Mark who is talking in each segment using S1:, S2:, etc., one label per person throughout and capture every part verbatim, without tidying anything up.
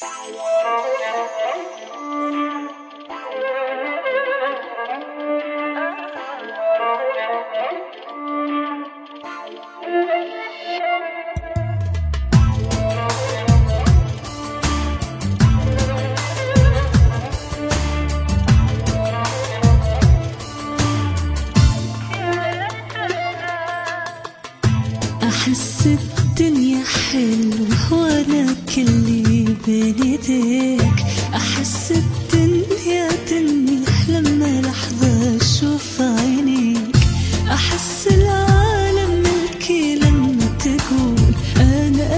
S1: أحس الدنيا حلوة وأنا كلي بين ايديك. أحس الدنيا تنيح لما لحظة أشوف عينيك. أحس العالم ملكي لما تقول أنا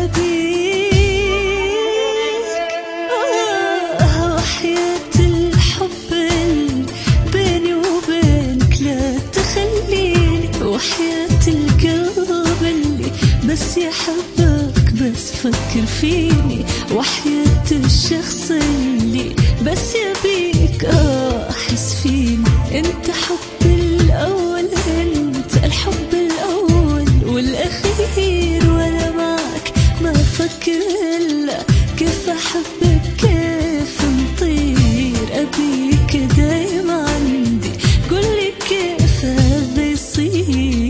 S1: أبيك. آه وحياة الحب اللي بيني وبينك لا تخليني، وحياة القلب اللي بس يحبك بس فكر فيني، وحياة الشخص اللي بس يبيك. آه أحس فيني أنت حبي الأول، أنت الحب الأول والأخير، وأنا معك ما أفكر إلا كيف أحبك كيف نطير. أبيك دايما عندي قولي كيف هذا يصير.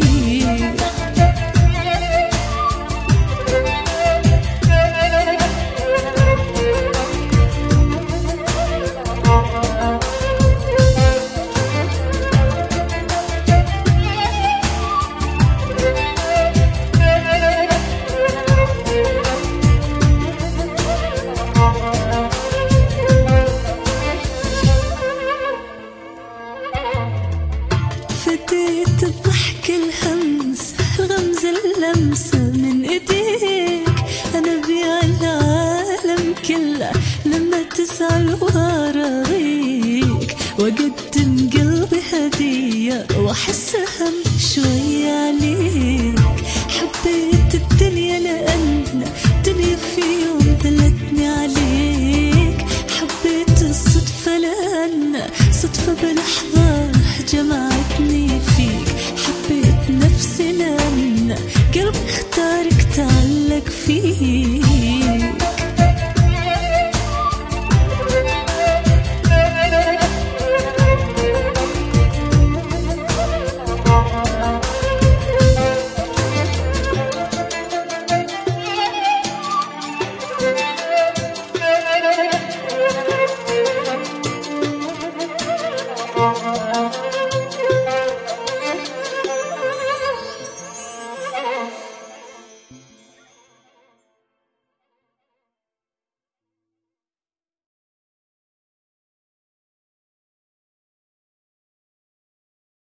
S1: فديت الضحك الهمس الغمز اللمسة من ايديك. انا بيع العالم كله لما تسأل ورا